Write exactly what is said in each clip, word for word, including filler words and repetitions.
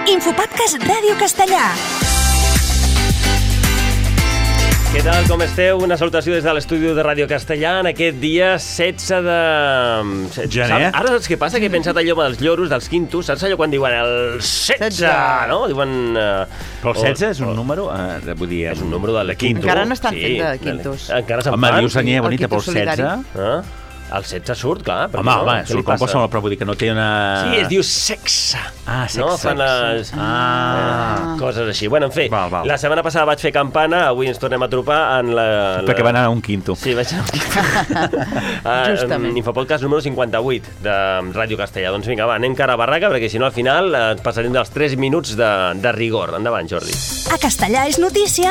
Infopodcast Ràdio Castellà. Què tal, com esteu? Una salutació des de l'estudi de Ràdio Castellà en aquest dia setze de... gener. Ara saps què passa? Que he pensat allò dels lloros, dels quintos. Saps allò quan diuen el setze, no? Diuen... Uh, Però el setze és un número... Uh, vull dir, és un número de quinto. Encara no estan fent de quintos. Encara se'n home, fan. dius senyera bonita, però el setze... Ah? El setze surt, clar. Home, home, surt com qualsevol, però vull dir que no té una... Sí, es diu sexe. Ah, sexe. No? Fan les... Ah. Coses així. Bueno, en fi, val, val. la setmana passada vaig fer campana, avui ens tornem a tropar en la... Perquè van anar a un quinto. Sí, vaig anar a un quinto. Justament. uh, Infopodcast número cinquanta-vuit de Ràdio Castellà. Doncs vinga, va, anem cara a barraca, perquè si no al final eh, passarem dels tres minuts de, de rigor. Endavant, Jordi. A Castellà és notícia.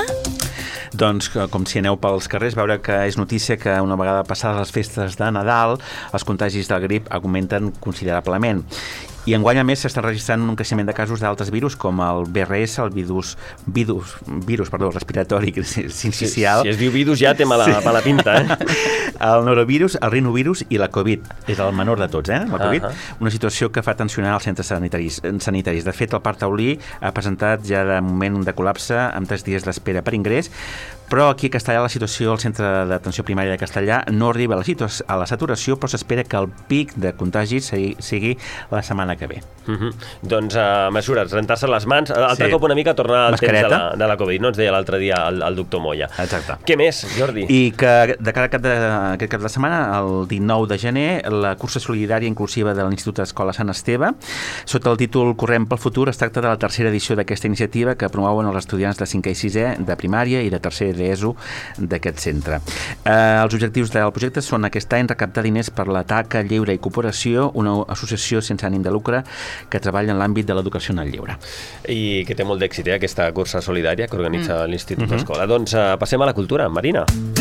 Doncs, com si aneu pels carrers, veure que és notícia que una vegada passades les festes de Nadal, els contagis del grip augmenten considerablement. I enguany, a més, s'està registrant un creixement de casos d'altres virus, com el B R S, el virus, virus, virus perdó, respiratori sincicial. Si, si es diu virus ja té mala, sí. mala pinta, eh? El norovirus, el rinovirus i la Covid. És el menor de tots, eh? La Covid. Uh -huh. Una situació que fa tensionar els centres sanitaris. sanitaris. De fet, el Parc Taulí ha presentat ja de moment de col·lapse amb tres dies d'espera per ingrés, però aquí a Castellà la situació al centre d'atenció primària de Castellà no arriba a la, situa- a la saturació, però s'espera que el pic de contagis sigui, sigui la setmana que ve. Uh -huh. Doncs uh, mesures, rentar-se les mans, altre sí. cop una mica tornar al temps de la, de la Covid, no ens deia l'altre dia el, el doctor Moya. Exacte. Què més, Jordi? I que de cara a cap de, aquest cap de setmana, el dinou de gener, la cursa solidària inclusiva de l'Institut Escola Sant Esteve, sota el títol Correm pel futur, es tracta de la tercera edició d'aquesta iniciativa que promouen els estudiants de cinquè i sisè de primària i de tercer d'E S O d'aquest centre. Eh, els objectius del projecte són aquest any recaptar diners per la Taca Lleure i Cooperació, una associació sense ànim de lucre que treballa en l'àmbit de l'educació en el lleure. I que té molt d'èxit, eh, aquesta cursa solidària que organitza mm. l'Institut mm-hmm. Escola. Doncs uh, passem a la cultura, Marina.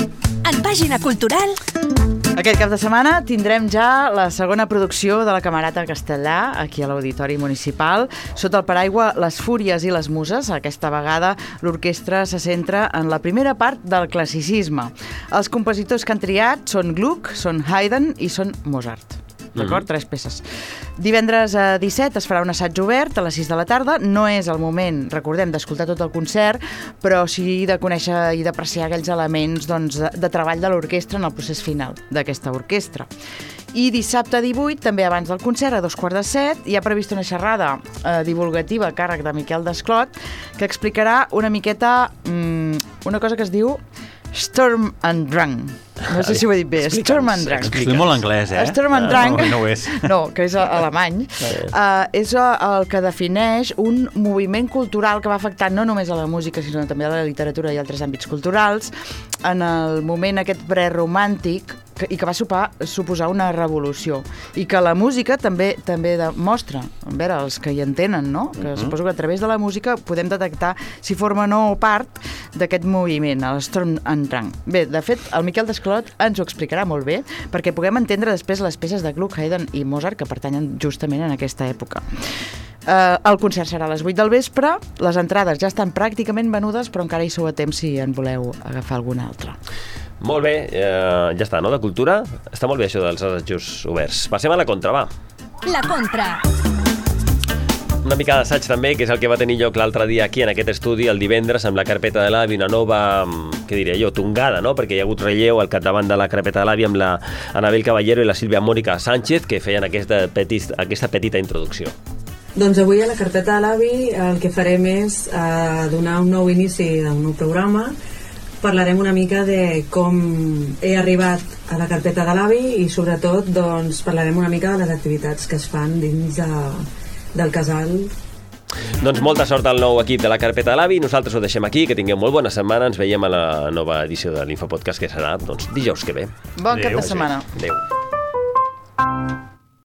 En pàgina cultural... Aquest cap de setmana tindrem ja la segona producció de la Camerata Castellà, aquí a l'Auditori Municipal, sota el paraigua Les Fúries i les Muses. Aquesta vegada l'orquestra se centra en la primera part del classicisme. Els compositors que han triat són Gluck, són Haydn i són Mozart. D'acord? Mm-hmm. Tres peces. Divendres a disset es farà un assaig obert a les sis de la tarda. No és el moment, recordem, d'escoltar tot el concert, però sí de conèixer i d'apreciar aquells elements doncs, de, de treball de l'orquestra en el procés final d'aquesta orquestra. I dissabte divuit, també abans del concert, a dos quarts de set, hi ha prevista una xerrada eh, divulgativa a càrrec de Miquel Desclot, que explicarà una miqueta mm, una cosa que es diu Storm and Drang. No sé si ho he dit bé. Storm and Drang. És molt anglès, eh? Storm and Drang. No, no ho és. No, que és alemany. Uh, és el que defineix un moviment cultural que va afectar no només a la música, sinó també a la literatura i altres àmbits culturals, en el moment aquest preromàntic, que, i que va sopar, suposar una revolució. I que la música també també demostra, a veure, els que hi entenen, no? Que uh-huh. suposo que a través de la música podem detectar si forma o no part d'aquest moviment, el Storm and Drang. Bé, de fet, el Miquel Desclot ens ho explicarà molt bé, perquè puguem entendre després les peces de Gluck, Haydn i Mozart que pertanyen justament en aquesta època. Uh, el concert serà a les vuit del vespre, les entrades ja estan pràcticament venudes, però encara hi sou a temps si en voleu agafar alguna altra. Molt bé, eh, ja està, no? De cultura? Està molt bé això dels assajos oberts. Passem a la contra, va. La contra. Una mica d'assaig també, que és el que va tenir lloc l'altre dia aquí en aquest estudi, el divendres, amb la carpeta de l'Avi, una nova, què diria jo, tongada, no? Perquè hi ha hagut relleu al capdavant de la carpeta de l'Avi amb la Anabel Caballero i la Sílvia Mònica Sánchez, que feien aquesta, petit, aquesta petita introducció. Doncs avui a la carpeta de l'Avi el que farem és eh, donar un nou inici d'un nou programa. Parlarem una mica de com he arribat a la carpeta de l'Avi i sobretot doncs, parlarem una mica de les activitats que es fan dins de, del casal. Doncs molta sort al nou equip de la carpeta de l'Avi. Nosaltres ho deixem aquí, que tingueu molt bona setmana. Ens veiem a la nova edició de l'Infopodcast, que serà doncs, dijous que ve. Bon cap de setmana. Adéu.